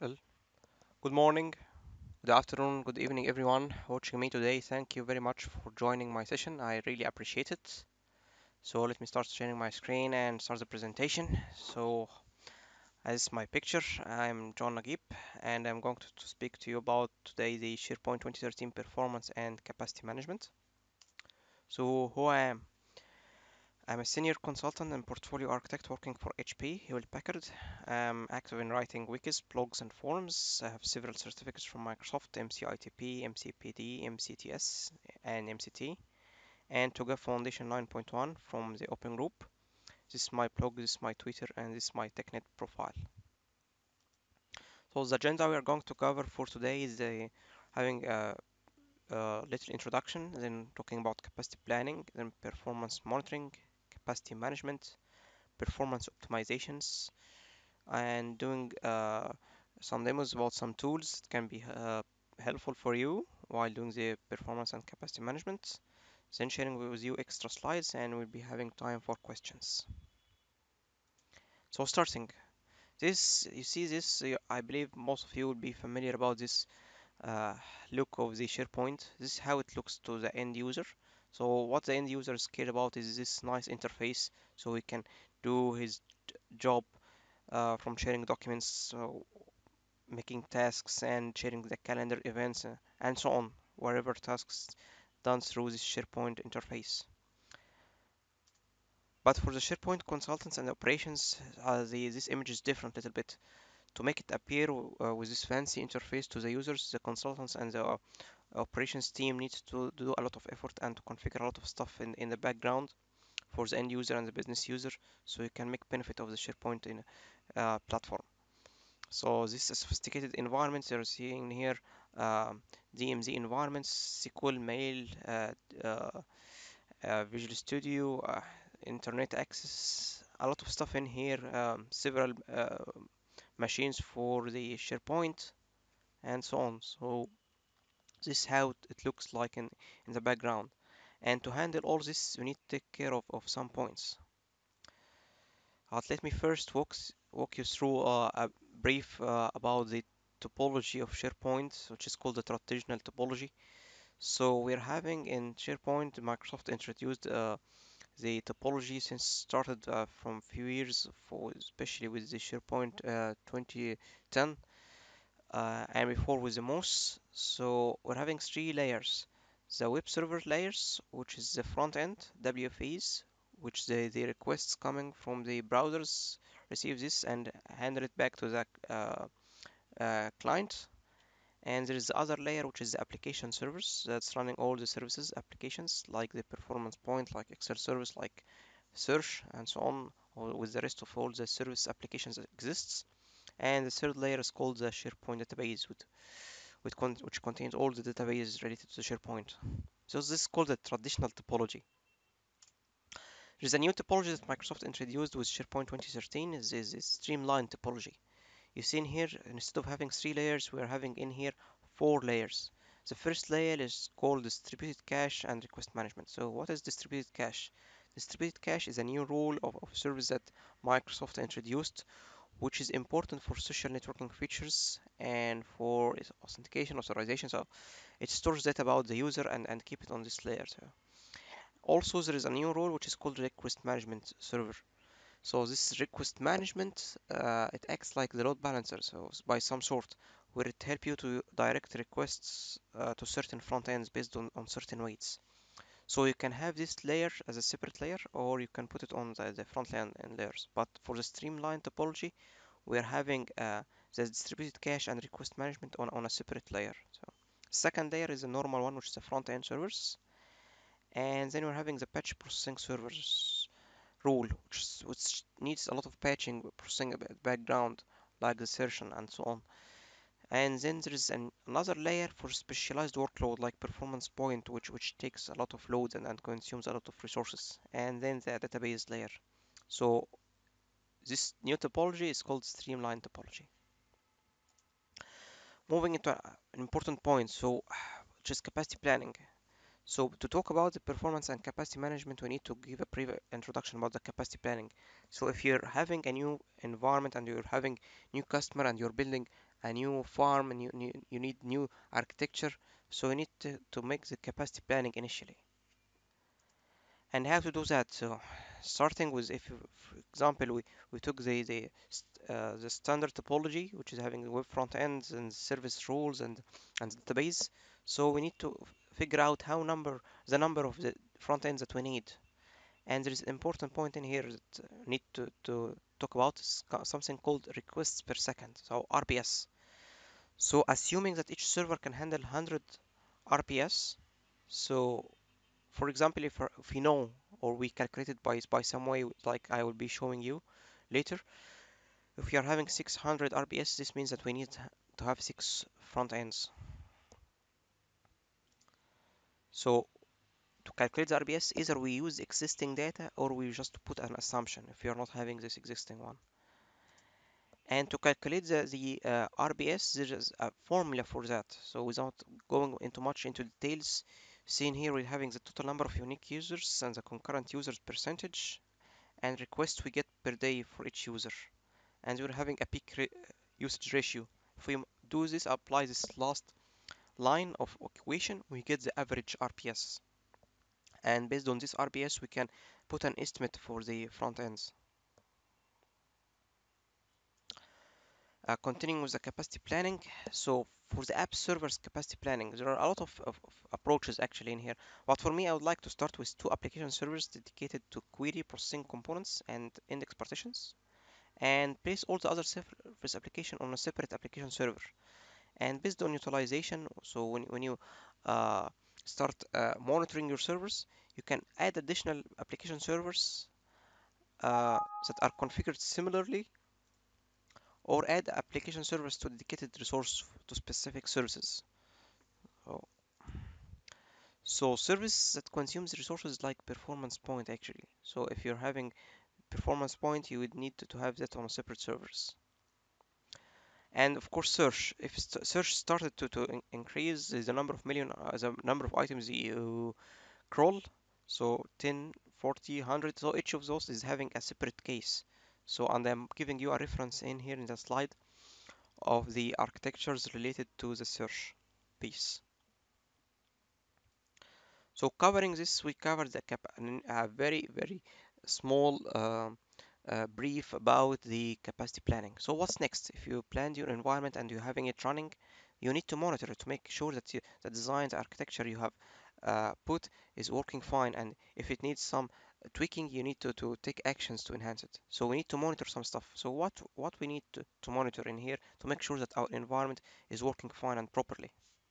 Well, good morning, good afternoon, good evening, everyone watching me today. Thank you very much for joining my session. I really appreciate it. So let me start sharing my screen and start the presentation. So as my picture, I'm John Nagib, and I'm going to speak to you about today the SharePoint 2013 performance and capacity management. So who I am? I'm a senior consultant and portfolio architect working for HP Hewlett Packard. I'm active in writing wikis, blogs, and forums. I have several certificates from Microsoft: MCITP, MCPD, MCTS, and MCT, and TOGAF Foundation 9.1 from the Open Group. This is my blog, this is my Twitter, and this is my TechNet profile. So the agenda we are going to cover for today is having a little introduction, then talking about capacity planning, then performance monitoring, capacity management, performance optimizations, and doing some demos about some tools that can be helpful for you while doing the performance and capacity management. Then sharing with you extra slides, and we'll be having time for questions. So starting this, you see this, I believe most of you will be familiar about this uh, look of the SharePoint. This is how it looks to the end user. So what the end users care about is this nice interface, so he can do his job from sharing documents, so making tasks and sharing the calendar events and so on, wherever tasks done through this SharePoint interface. But for the SharePoint consultants and operations, this image is different a little bit. To make it appear with this fancy interface to the users, the consultants and the operations team needs to do a lot of effort and to configure a lot of stuff in the background for the end user and the business user, so you can make benefit of the SharePoint in platform. So this is a sophisticated environment you're seeing here, DMZ environments, SQL, Mail, Visual Studio, Internet access, a lot of stuff in here, several machines for the SharePoint, and so on. So this is how it looks like in the background. And to handle all this, we need to take care of some points. Let me first walk you through a brief about the topology of SharePoint, which is called the traditional topology. So we're having in SharePoint, Microsoft introduced the topology since started from a few years, for especially with the SharePoint 2010 and before with the MOS. So we're having three layers: the web server layers, which is the front end WFEs, which the requests coming from the browsers receive this and handle it back to the client. And there is the other layer, which is the application servers that's running all the services applications, like the performance point, like Excel service, like search, and so on, or with the rest of all the service applications that exists. And the third layer is called the SharePoint database, which contains all the databases related to the SharePoint. So this is called the traditional topology. There's a new topology that Microsoft introduced with SharePoint 2013, is streamlined topology. You see in here, instead of having three layers, we are having in here four layers. The first layer is called distributed cache and request management. So what is distributed cache? Distributed cache is a new rule of service that Microsoft introduced, which is important for social networking features and for its authentication, authorization. So it stores data about the user and keep it on this layer. So also there is a new rule which is called request management server. So this request management, it acts like the load balancer, so by some sort, where it help you to direct requests to certain front ends based on certain weights. So you can have this layer as a separate layer, or you can put it on the front end and layers. But for the streamlined topology, we are having the distributed cache and request management on a separate layer. So second layer is a normal one, which is the front end servers, and then we're having the patch processing servers rule, which needs a lot of patching, processing a background, like the session and so on. And then there is another layer for specialized workload, like performance point, which takes a lot of load and consumes a lot of resources. And then the database layer. So this new topology is called streamlined topology. Moving into an important point, so which is capacity planning. So to talk about the performance and capacity management, we need to give a brief introduction about the capacity planning. So if you're having a new environment and you're having new customer and you're building a new farm, and you need new architecture. So you need to make the capacity planning initially. And how to do that? So starting with, if for example we took the standard topology, which is having the web front ends and service rules and database. So we need to figure out the number of the front ends that we need. And there is an important point in here that need to talk about is something called requests per second, so RPS. So assuming that each server can handle 100 RPS, so for example, if we know or we calculate it by some way, like I will be showing you later, if we are having 600 RPS, this means that we need to have 6 front ends. So to calculate the RPS, either we use existing data or we just put an assumption if you are not having this existing one. And to calculate the RPS, there is a formula for that. So without going into much into details, seen here we're having the total number of unique users and the concurrent users percentage and requests we get per day for each user. And we're having a peak usage ratio. If we do this, apply this last line of equation, we get the average RPS. And based on this RPS, we can put an estimate for the front ends. Continuing with the capacity planning, so for the app server's capacity planning, there are a lot of approaches actually in here. But for me, I would like to start with 2 application servers dedicated to query processing components and index partitions, and place all the other service application on a separate application server. And based on utilization, so when you uh, start monitoring your servers, you can add additional application servers that are configured similarly, or add application servers to dedicated resource to specific services. So, so service that consumes resources like performance point actually. So if you're having performance point, you would need to have that on a separate servers. And of course search. If search started to increase the number of the number of items you crawl, so 10, 40, 100, so each of those is having a separate case. So, and I'm giving you a reference in here in the slide of the architectures related to the search piece. So covering this, we covered a very small brief about the capacity planning. So what's next? If you planned your environment and you're having it running, you need to monitor it to make sure that the design, the architecture you have put is working fine. And if it needs some tweaking, you need to take actions to enhance it. So we need to monitor some stuff. So what we need to monitor in here to make sure that our environment is working fine and properly.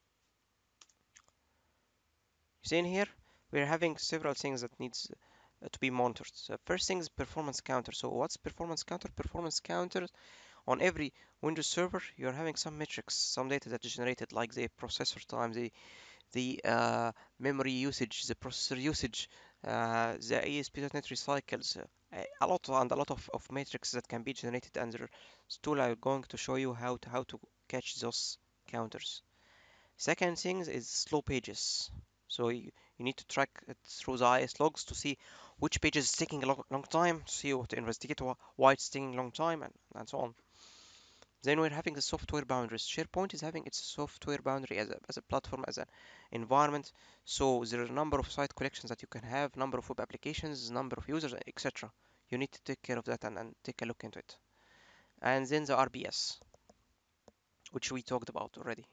You see in here, we're having several things that needs to be monitored. So first thing is performance counter. So what's performance counter? Performance counter on every Windows server, you're having some metrics, some data that is generated, like the processor time, the memory usage, the processor usage, the ASP.NET recycles, a lot of metrics that can be generated, and this tool I'm going to show you how to catch those counters. Second thing is slow pages. So you need to track it through the IS logs to see which page is taking a long time, to see what to investigate, why it's taking a long time, and so on. Then we're having the software boundaries. SharePoint is having its software boundary as a platform, as an environment. So there are a number of site collections that you can have, number of web applications, number of users, etc. You need to take care of that and take a look into it. And then the RPS, which we talked about already.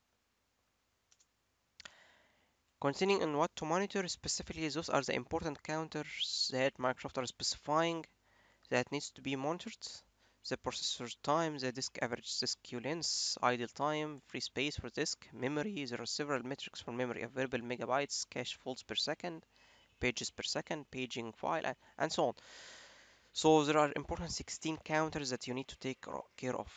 Continuing on what to monitor specifically, those are the important counters that Microsoft are specifying that needs to be monitored. The processor time, the disk average disk queue length, idle time, free space for disk, memory. There are several metrics for memory available: megabytes, cache faults per second, pages per second, paging file, and so on. So there are important 16 counters that you need to take care of.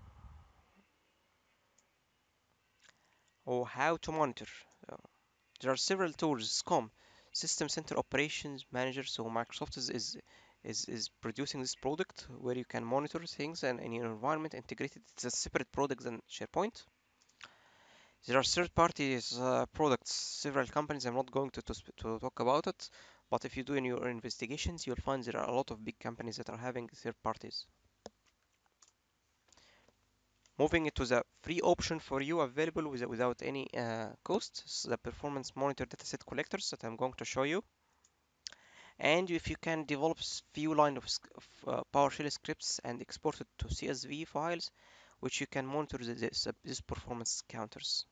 Or how to monitor. Uh, There are several tools. SCOM, System Center Operations Manager. So Microsoft is producing this product where you can monitor things and in your environment integrated. It's a separate product than SharePoint. There are third-party products, several companies. I'm not going to talk about it, but if you do in your investigations, you'll find there are a lot of big companies that are having third parties. Moving to the free option for you available without any cost, so the performance monitor dataset collectors that I'm going to show you. And if you can develop few line of PowerShell scripts and export it to CSV files, which you can monitor this performance counters.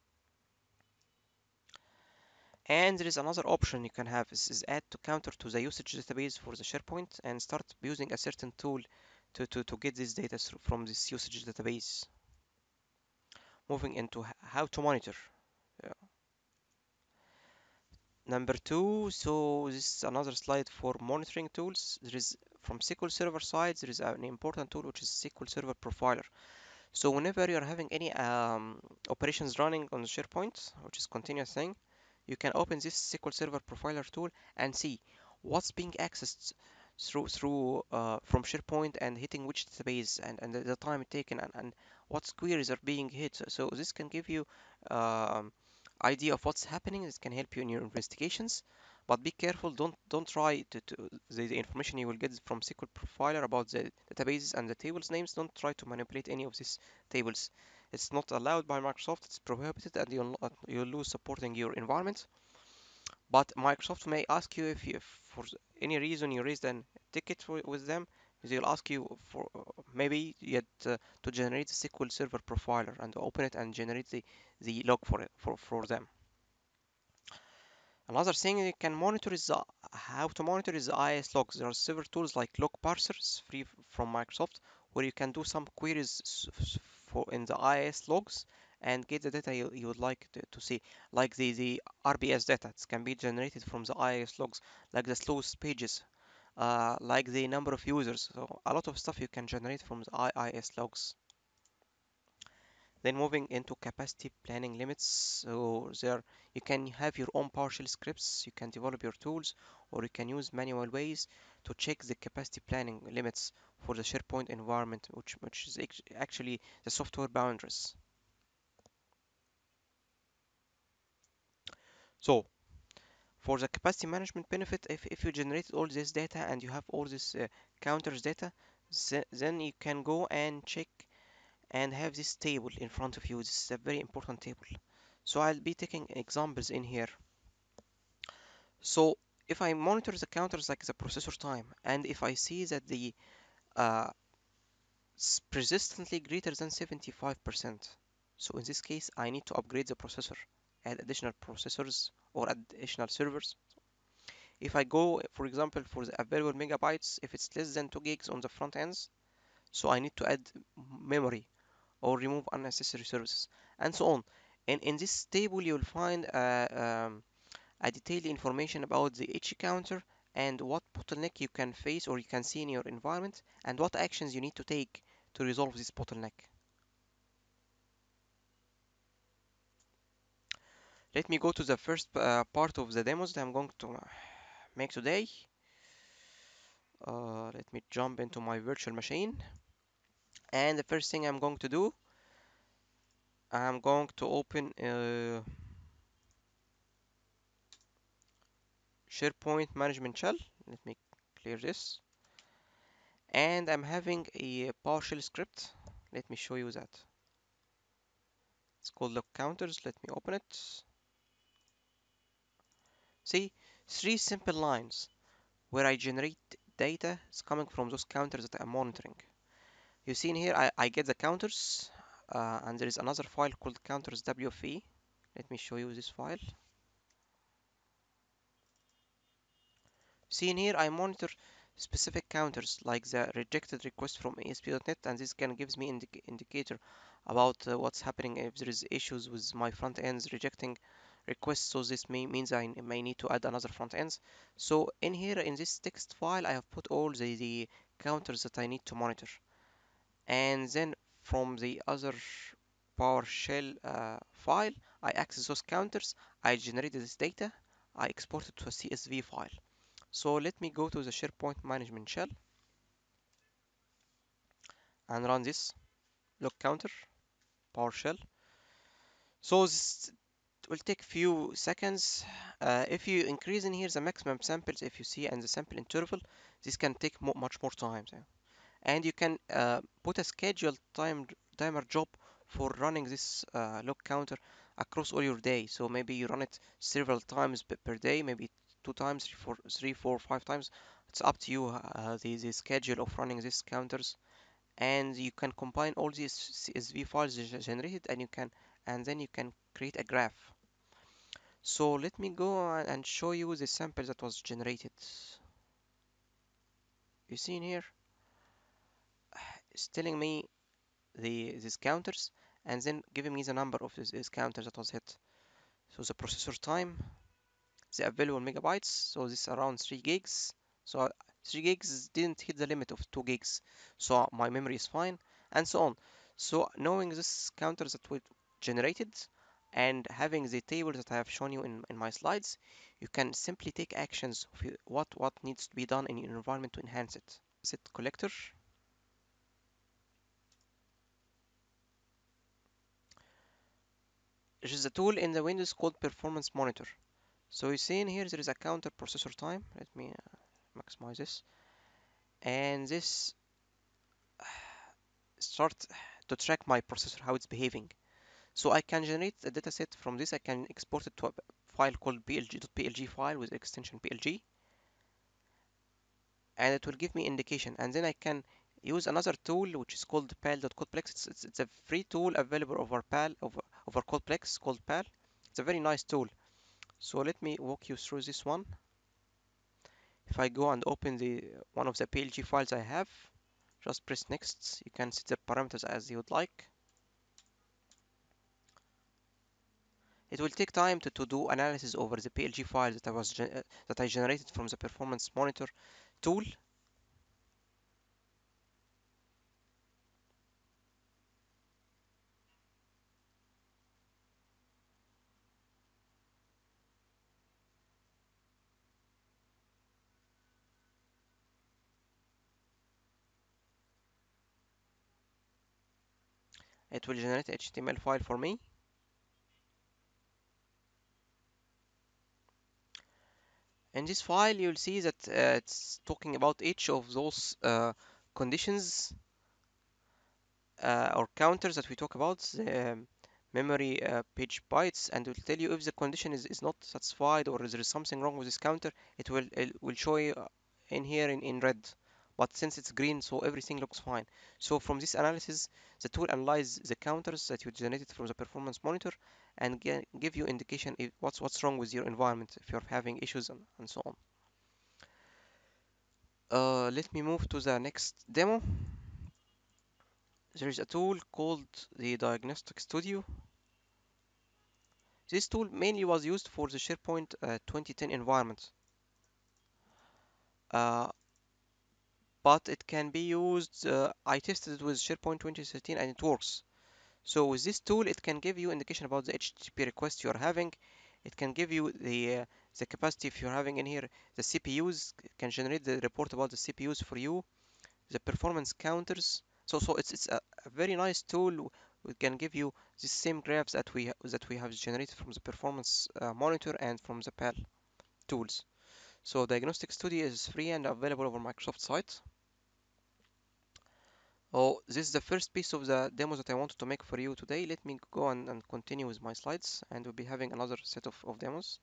And there is another option you can have is add to counter to the usage database for the SharePoint and start using a certain tool to get this data from this usage database. Moving into how to monitor. Yeah. Number two, so this is another slide for monitoring tools. There is from SQL Server side, there is an important tool which is SQL Server Profiler. So whenever you're having any operations running on the SharePoint, which is continuous thing, you can open this SQL Server Profiler tool and see what's being accessed through from SharePoint and hitting which database and the time taken and what queries are being hit. So this can give you um, idea of what's happening. This can help you in your investigations. But be careful, don't try the information you will get from SQL Profiler about the databases and the tables names. Don't try to manipulate any of these tables. It's not allowed by Microsoft. It's prohibited, and you'll lose supporting your environment. But Microsoft may ask you if for any reason you raised a ticket with them, they'll ask you for maybe yet to generate the SQL Server Profiler and open it and generate the log for it for them. Another thing you can monitor is how to monitor is the IIS logs. There are several tools like log parsers free from Microsoft where you can do some queries for in the IIS logs and get the data you would like to see, like the RBS data. It can be generated from the IIS logs, like the slowest pages, like the number of users. So a lot of stuff you can generate from the IIS logs. Then moving into capacity planning limits, so there you can have your own PowerShell scripts, you can develop your tools, or you can use manual ways to check the capacity planning limits for the SharePoint environment, which is actually the software boundaries. So for the capacity management benefit, if you generated all this data and you have all this counters data, then you can go and check and have this table in front of you. This is a very important table. So I'll be taking examples in here. So if I monitor the counters like the processor time, and if I see that the uh, persistently greater than 75%, so in this case I need to upgrade the processor, add additional processors or additional servers. If I go, for example, for the available megabytes, if it's less than 2 gigs on the front ends, so I need to add memory or remove unnecessary services, and so on. And in this table, you'll find a detailed information about the each counter and what bottleneck you can face or you can see in your environment and what actions you need to take to resolve this bottleneck. Let me go to the first part of the demos that I'm going to make today. Let me jump into my virtual machine. And the first thing I'm going to do, I'm going to open SharePoint Management Shell. Let me clear this. And I'm having a PowerShell script. Let me show you that. It's called log counters. Let me open it. See, three simple lines where I generate data is coming from those counters that I'm monitoring. You see in here, I get the counters, and there is another file called counters WFE. Let me show you this file. See in here, I monitor specific counters like the rejected request from ASP.NET, and this can gives me indicator about what's happening if there is issues with my front ends rejecting requests. So this means I may need to add another front ends. So in here in this text file, I have put all the counters that I need to monitor, and then from the other PowerShell file, I access those counters. I generated this data. I export it to a CSV file. So let me go to the SharePoint Management Shell and run this log counter PowerShell. So this will take few seconds. If you increase in here the maximum samples, if you see, and the sample interval, this can take much more time. And you can put a scheduled timed timer job for running this log counter across all your day. So maybe you run it several times per day, maybe two times, three, four, 5 times. It's up to you the schedule of running these counters, and you can combine all these CSV files generated, and then you can create a graph. So let me go and show you the sample that was generated. You see in here, it's telling me these counters and then giving me the number of these counters that was hit. So the processor time, the available megabytes, so this around 3 gigs. So 3 gigs didn't hit the limit of 2 gigs, so my memory is fine, and so on. So knowing this counters that we generated and having the table that I have shown you in my slides, you can simply take actions of what needs to be done in your environment to enhance it. Set collector. There is a tool in the Windows called Performance Monitor. So you see in here there is a counter processor time. Let me maximize this. And this start to track my processor, how it's behaving. So I can generate a dataset from this. I can export it to a file called plg.plg file with extension plg, and it will give me indication. And then I can use another tool which is called pal.codeplex. It's a free tool available over Codeplex called pal. It's a very nice tool. So let me walk you through this one. If I go and open the one of the PLG files I have, just press next. You can set the parameters as you would like. It will take time to do analysis over the PLG file that I generated from the performance monitor tool. It will generate a HTML file for me. In this file, you'll see that it's talking about each of those conditions or counters that we talk about, the memory page bytes, and it will tell you if the condition is not satisfied or there is something wrong with this counter. It will show you in here in red. But since it's green, so everything looks fine. So from this analysis, the tool analyzes the counters that you generated from the performance monitor and give you indication if what's wrong with your environment, if you're having issues and so on. Let me move to the next demo. There is a tool called the Diagnostic Studio. This tool mainly was used for the SharePoint 2010 environment, uh, but it can be used. I tested it with SharePoint 2013 and it works. So with this tool, it can give you indication about the HTTP request you're having. It can give you the capacity if you're having in here the CPUs. It can generate the report about the CPUs for you, the performance counters. So it's a very nice tool. We can give you the same graphs that we have generated from the performance monitor and from the PAL tools. So Diagnostic Studio is free and available over Microsoft site. Oh, this is the first piece of the demo that I wanted to make for you today. Let me go and continue with my slides, and we'll be having another set of demos.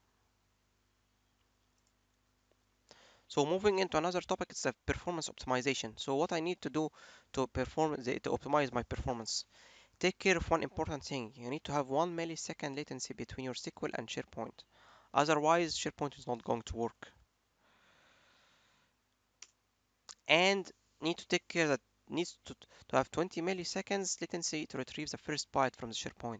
So moving into another topic, it's the performance optimization. So what I need to do to optimize my performance. Take care of one important thing. You need to have 1 millisecond latency between your SQL and SharePoint. Otherwise, SharePoint is not going to work. And need to take care that needs to have 20 milliseconds latency to retrieve the first byte from the SharePoint.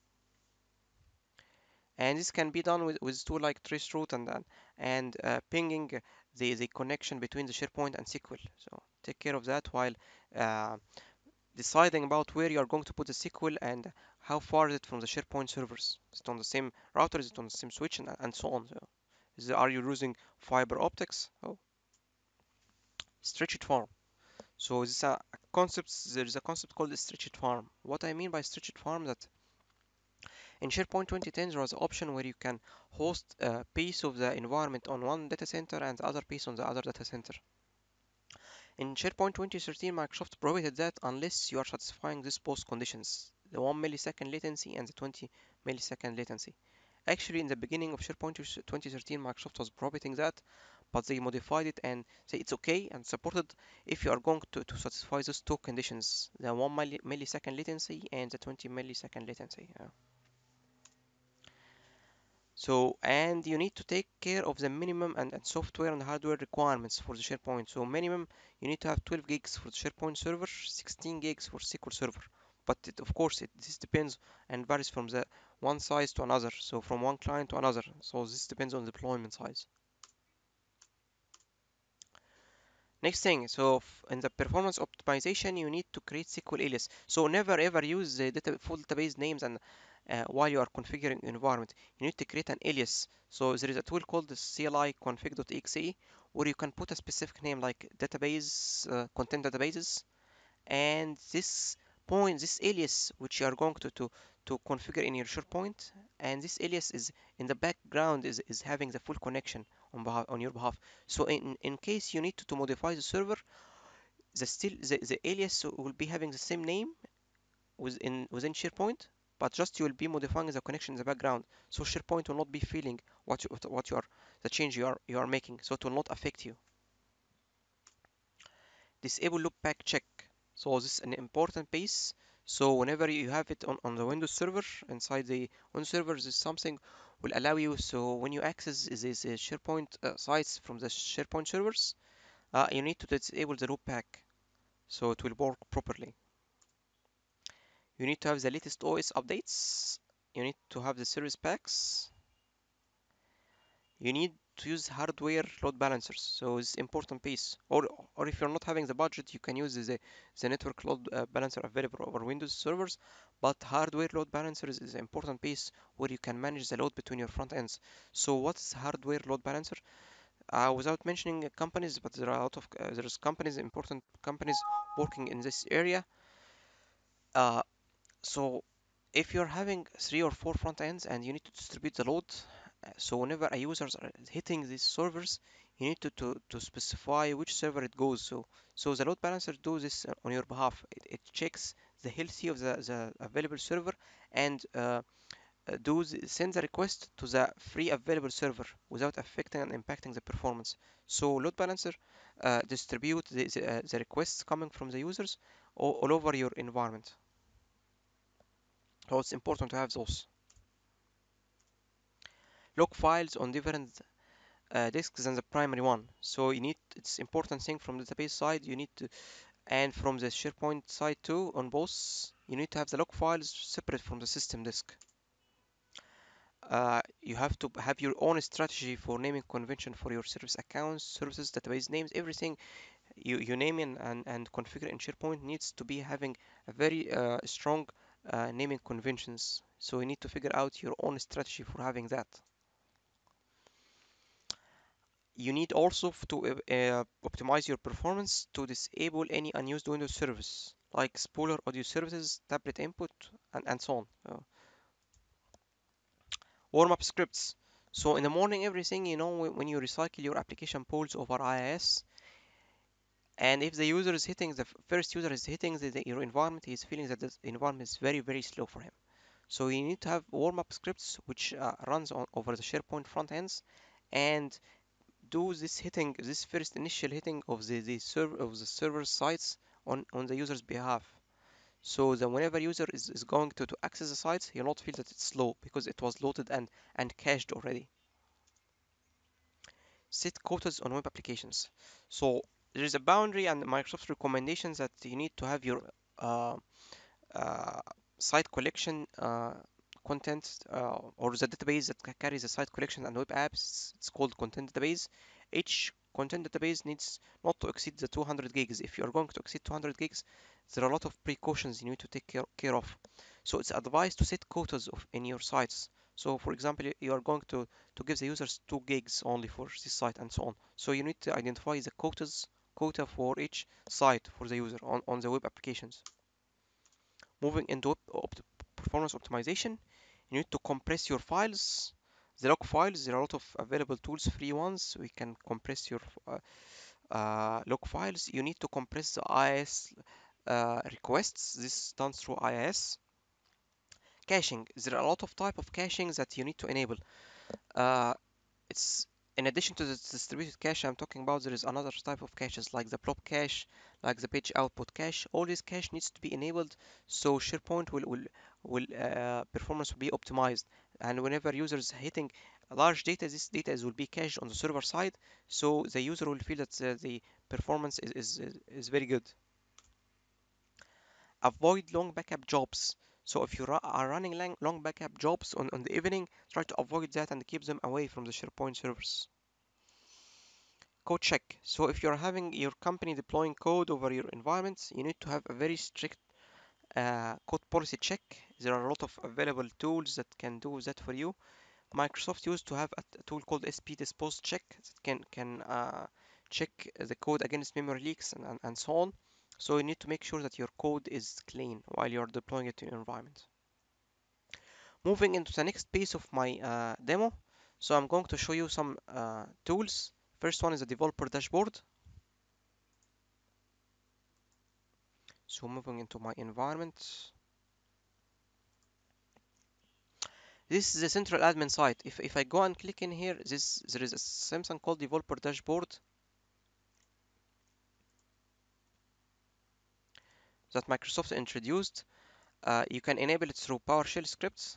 And this can be done with tool like traceroute and pinging the connection between the SharePoint and SQL. So take care of that while uh, deciding about where you are going to put the SQL and how far is it from the SharePoint servers. Is it on the same router? Is it on the same switch? And so on. So are you using fiber optics? Oh, stretched farm. So this is a concept. There is a concept called stretched farm. What I mean by stretched farm that in SharePoint 2010 there was an option where you can host a piece of the environment on one data center and the other piece on the other data center. In SharePoint 2013, Microsoft prohibited that unless you are satisfying these both conditions, the 1 millisecond latency and the 20 millisecond latency. Actually, in the beginning of SharePoint 2013, Microsoft was prohibiting that, but they modified it and say it's okay and supported if you are going to satisfy those two conditions, the 1 millisecond latency and the 20 millisecond latency. So, and you need to take care of the minimum and software and hardware requirements for the SharePoint. So minimum, you need to have 12 gigs for the SharePoint server, 16 gigs for SQL Server. But of course, this depends and varies from the one size to another. So from one client to another. So this depends on the deployment size. Next thing, so in the performance optimization, you need to create SQL alias. So never ever use the full database names and while you are configuring the environment. You need to create an alias. So there is a tool called the CLI config.exe where you can put a specific name like database, content databases, and this alias which you are going to configure in your SharePoint, and this alias is in the background is having the full connection on your behalf. So in case you need to modify the server, the alias will be having the same name within SharePoint, but just you will be modifying the connection in the background. So SharePoint will not be feeling what you are the change you are making, so it will not affect you. Disable loopback check. So this is an important piece. So whenever you have it on the Windows server, inside the Windows server, this something will allow you. So when you access these SharePoint sites from the SharePoint servers, you need to disable the loopback so it will work properly. You need to have the latest OS updates. You need to have the service packs. You need to use hardware load balancers. So it's important piece. Or if you're not having the budget, you can use the network load balancer available over Windows servers. But hardware load balancers is an important piece where you can manage the load between your front ends. So what's hardware load balancer? Without mentioning companies, but there are a lot of there's companies, important companies working in this area. Uh, so if you're having 3 or 4 front ends and you need to distribute the load, so whenever a user is hitting these servers, you need to specify which server it goes. So the load balancer does this on your behalf. It checks the health of the available server and send the request to the free available server without affecting and impacting the performance. So load balancer distribute the requests coming from the users all over your environment. So it's important to have those log files on different disks than the primary one. So it's important thing from the database side, you need to, and from the SharePoint side too, on both, you need to have the log files separate from the system disk. You have to have your own strategy for naming convention for your service accounts, services, database names, everything you name in and configure in SharePoint needs to be having a very strong naming conventions. So you need to figure out your own strategy for having that. You need also to optimize your performance to disable any unused Windows service like Spooler audio services, tablet input, and so on. Warm-up scripts. So in the morning, everything when you recycle your application pools over IIS, and if the user is hitting the first user is hitting your environment, he's feeling that the environment is very very slow for him. So you need to have warm-up scripts which runs over the SharePoint front ends and do this first initial hitting of the server sites on the user's behalf, so that whenever user is going to access the sites, he'll not feel that it's slow because it was loaded and cached already. Set quotas on web applications. So there is a boundary and Microsoft recommendations that you need to have your uh, uh, site collection content or the database that carries the site collection and web apps. It's called content database. Each content database needs not to exceed the 200 gigs. If you are going to exceed 200 gigs, there are a lot of precautions you need to take care of. So it's advised to set quotas in your sites. So for example, you are going to give the users 2 gigs only for this site and so on. So you need to identify the quota for each site for the user on the web applications. Moving into performance optimization, you need to compress your files. The log files, there are a lot of available tools, free ones. We can compress your log files, you need to compress the IIS requests. This is done through IIS. Caching. There are a lot of type of caching that you need to enable. Uh, it's in addition to the distributed cache I'm talking about, there is another type of caches like the prop cache, like the page output cache. All these cache needs to be enabled so SharePoint will performance will be optimized. And whenever users hitting large data, this data will be cached on the server side, so the user will feel that the performance is very good. Avoid long backup jobs. So if you are running long backup jobs on the evening, try to avoid that and keep them away from the SharePoint servers. Code check. So if you're having your company deploying code over your environments, you need to have a very strict code policy check. There are a lot of available tools that can do that for you. Microsoft used to have a tool called SP Dispose Check that can check the code against memory leaks and so on. So you need to make sure that your code is clean while you're deploying it to your environment. Moving into the next piece of my demo, so I'm going to show you some tools. First one is the developer dashboard. So moving into my environment, this is the central admin site. If I go and click in here, there is a Samsung called developer dashboard that Microsoft introduced. You can enable it through PowerShell scripts.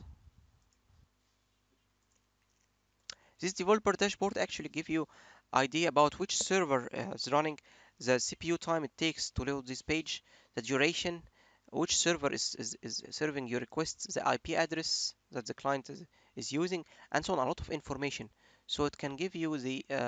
This developer dashboard actually give you idea about which server is running, the CPU time it takes to load this page, the duration, which server is serving your requests, the IP address that the client is using, and so on. A lot of information. So it can give you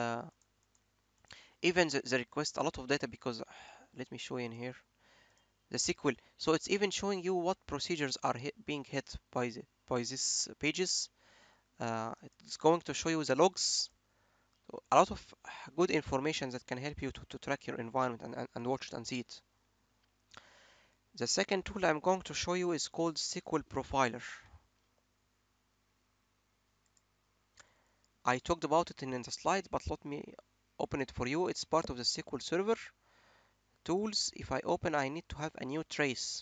even the request a lot of data because let me show you in here the SQL. So it's even showing you what procedures are being hit by these pages. It's going to show you the logs, a lot of good information that can help you to track your environment and watch it and see it. The second tool I'm going to show you is called SQL Profiler. I talked about it in the slide, but let me open it for you. It's part of the SQL Server tools. If I open, I need to have a new trace.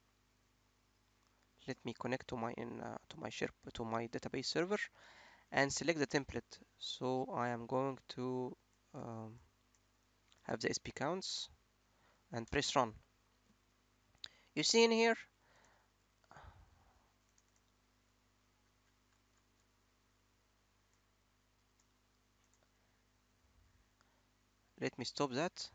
Let me connect to my database server and select the template. So I am going to um, have the SP counts and press run. You see in here, let me stop that.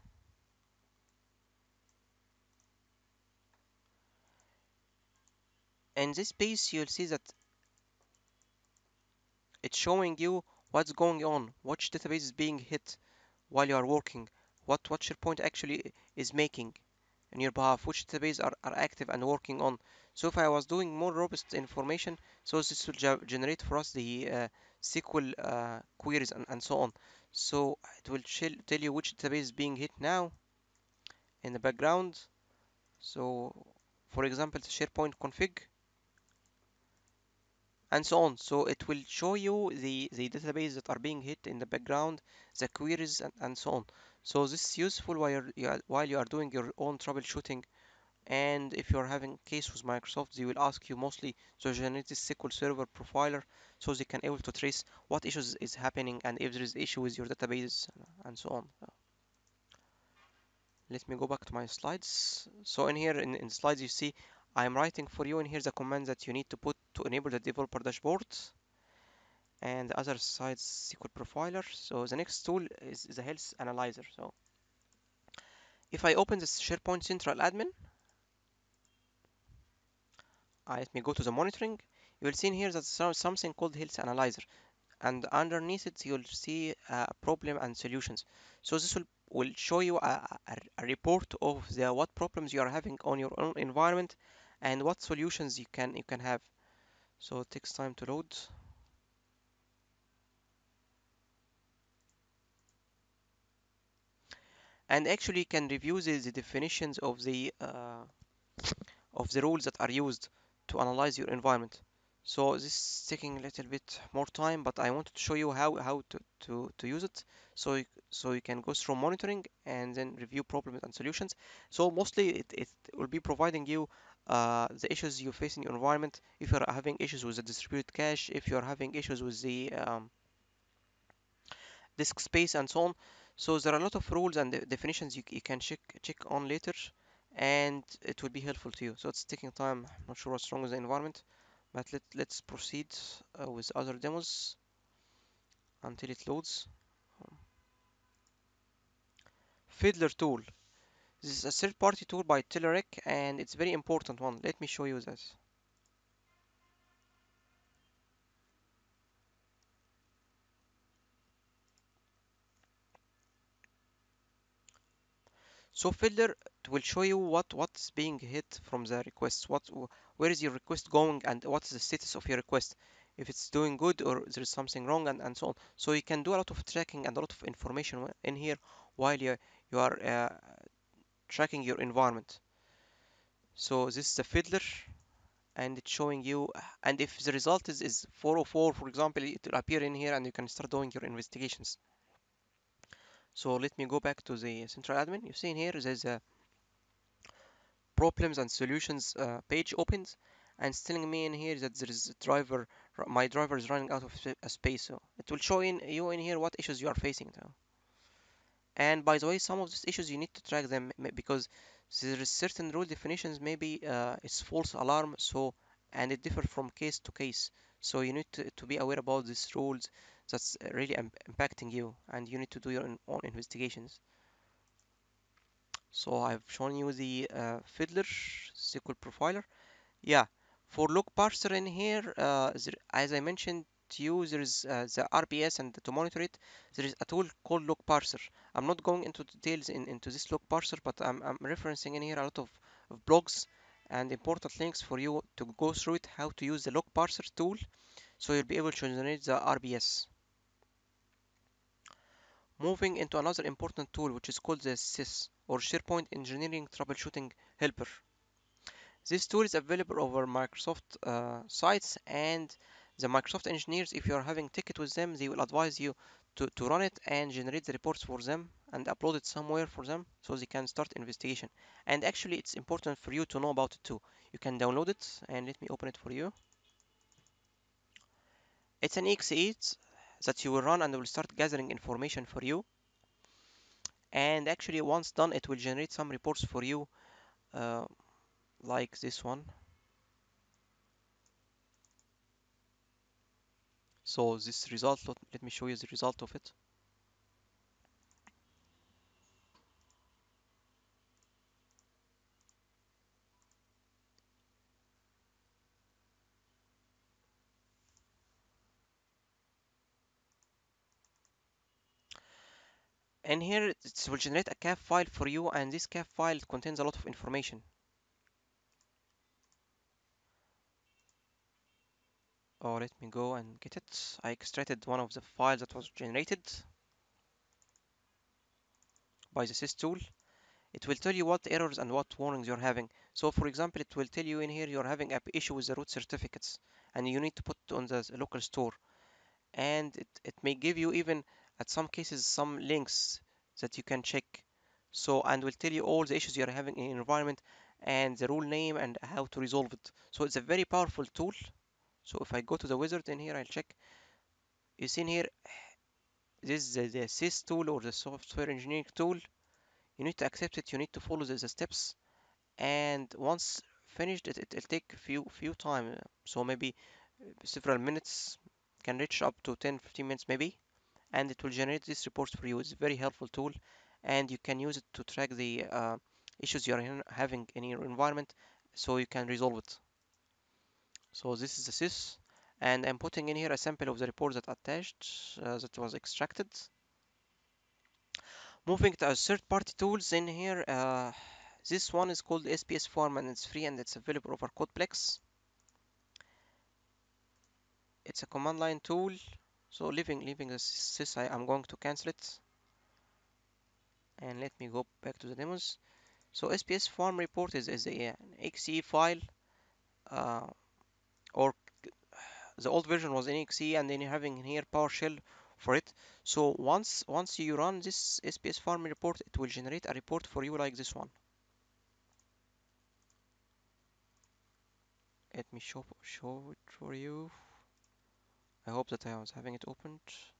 In this page, you'll see that it's showing you what's going on, which database is being hit while you are working, what SharePoint actually is making on your behalf, which database are active and working on. So if I was doing more robust information, so this will generate for us the SQL queries and so on. So it will tell you which database is being hit now in the background. So for example, the SharePoint config and so on. So it will show you the database that are being hit in the background, the queries and so on. So this is useful while you are doing your own troubleshooting. And if you're having case with Microsoft, they will ask you mostly to generate this SQL Server profiler so they can able to trace what issues is happening and if there is issue with your database and so on. Let me go back to my slides. So in here in slides you see I'm writing for you in here the command that you need to put to enable the developer dashboard and the other side SQL Profiler. So the next tool is the Health Analyzer. So if I open this SharePoint Central Admin, let me go to the monitoring. You will see in here that something called Health Analyzer, and underneath it you'll see problem and solutions. So this will show you a report of the what problems you are having on your own environment and what solutions you can have. So it takes time to load. And actually can review the definitions of the rules that are used to analyze your environment. So this is taking a little bit more time, but I wanted to show you how to use it. So you can go through monitoring and then review problems and solutions. So mostly it will be providing you the issues you face in your environment. If you're having issues with the distributed cache, if you're having issues with the disk space and so on. So there are a lot of rules and definitions you can check on later, and it will be helpful to you. So it's taking time. I'm not sure what's wrong with the environment, but let's proceed with other demos until it loads. Fiddler tool. This is a third-party tool by Telerik, and it's very important one. Let me show you this. So Fiddler will show you what's being hit from the request, where is your request going, and what is the status of your request, if it's doing good or there is something wrong, and so on. So you can do a lot of tracking and a lot of information in here while you are tracking your environment. So this is the Fiddler, and it's showing you, and if the result is 404, for example, it will appear in here, and you can start doing your investigations. So let me go back to the central admin. You see in here there's a problems and solutions page opens, and it's telling me in here that there is a driver, my driver is running out of space. So it will show in you in here what issues you are facing now. And by the way, some of these issues you need to track them because there is certain rule definitions, maybe it's false alarm, so, and it differs from case to case. So you need to be aware about these rules that's really impacting you, and you need to do your own investigations. So I've shown you the Fiddler SQL profiler. Yeah, for log parser in here, as I mentioned to you, there is the RPS, and to monitor it, there is a tool called log parser. I'm not going into details into this log parser, but I'm referencing in here a lot of blogs and important links for you to go through it, how to use the log parser tool, so you'll be able to generate the RPS. Moving into another important tool, which is called the SIS, or SharePoint Engineering Troubleshooting Helper. This tool is available over Microsoft sites, and the Microsoft engineers, if you are having ticket with them, they will advise you to run it and generate the reports for them and upload it somewhere for them so they can start investigation. And actually, it's important for you to know about it too. You can download it, and let me open it for you. It's an exe that you will run and will start gathering information for you. And actually, once done, it will generate some reports for you, uh, like this one. So this result, let me show you the result of it. And here it will generate a CAF file for you, and this CAF file contains a lot of information. Oh, let me go and get it. I extracted one of the files that was generated by the sys tool. It will tell you what errors and what warnings you're having. So for example, it will tell you in here you're having an issue with the root certificates, and you need to put it on the local store. And it may give you even, at some cases, some links that you can check. So, and will tell you all the issues you're having in your environment and the rule name and how to resolve it. So it's a very powerful tool. So if I go to the wizard in here, I'll check. You see in here, this is the sys tool, or the software engineering tool. You need to accept it. You need to follow the steps. And once finished, it'll take few time. So maybe several minutes, can reach up to 10-15 minutes maybe, and it will generate these reports for you. It's a very helpful tool, and you can use it to track the issues you are having in your environment, so you can resolve it. So this is the sys, and I'm putting in here a sample of the report that attached, that was extracted. Moving to our third-party tools in here, this one is called SPS Farm, and it's free and it's available over Codeplex. It's a command line tool. So leaving the sys, I'm going to cancel it, and let me go back to the demos. So SPS Farm report is an exe file, uh, or the old version was in exe, and then you're having here PowerShell for it. So once you run this SPS farm report, it will generate a report for you like this one. Let me show it for you. I hope that I was having it opened.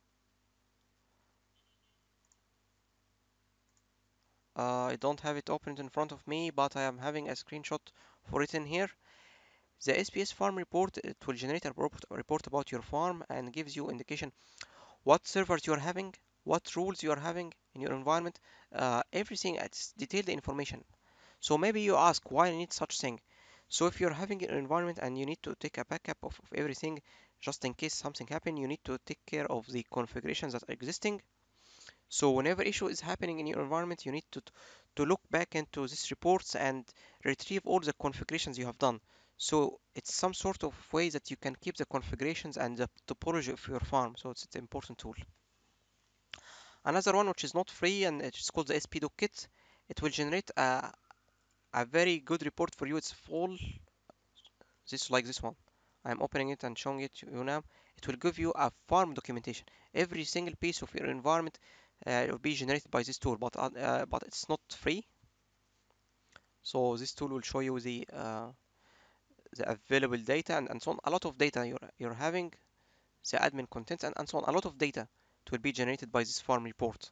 I don't have it opened in front of me, but I am having a screenshot for it in here. The SPS farm report, it will generate a report about your farm and gives you indication what servers you are having, what rules you are having in your environment, everything. It's detailed information. So maybe you ask why I need such thing. So if you're having an environment and you need to take a backup of everything, just in case something happen, you need to take care of the configurations that are existing. So whenever issue is happening in your environment, you need to look back into these reports and retrieve all the configurations you have done. So it's some sort of way that you can keep the configurations and the topology of your farm. So it's an important tool. Another one which is not free and it's called the SP Kit. It will generate a very good report for you. It's full, this like this one. I'm opening it and showing it to you now. It will give you a farm documentation. Every single piece of your environment will be generated by this tool, but it's not free. So this tool will show you the available data and so on. A lot of data you're having, the admin contents and so on. A lot of data it will be generated by this farm report.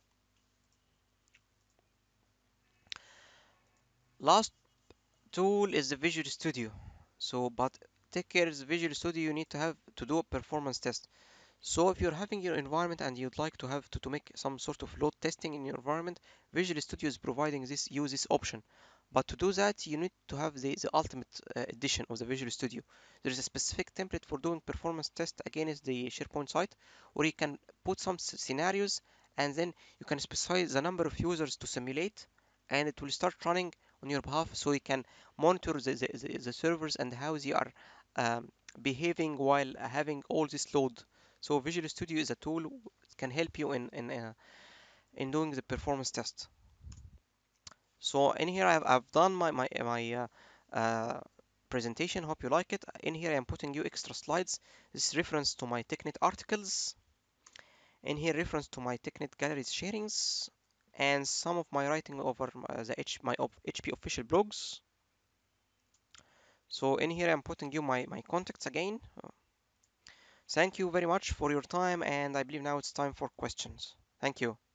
Last tool is the Visual Studio. So, but take care is Visual Studio. You need to have to do a performance test. So if you're having your environment and you'd like to have to make some sort of load testing in your environment, Visual Studio is providing this option. But to do that, you need to have the ultimate edition of the Visual Studio. There is a specific template for doing performance test against the SharePoint site, where you can put some scenarios and then you can specify the number of users to simulate, and it will start running on your behalf, so you can monitor the servers and how they are um, behaving while having all this load. So Visual Studio is a tool that can help you in doing the performance test. So in here I've done my presentation. Hope you like it. In here I'm putting you extra slides. This reference to my TechNet articles. In here reference to my TechNet galleries sharings and some of my writing over my HP official blogs. So in here I'm putting you my contacts again. Thank you very much for your time, and I believe now it's time for questions. Thank you.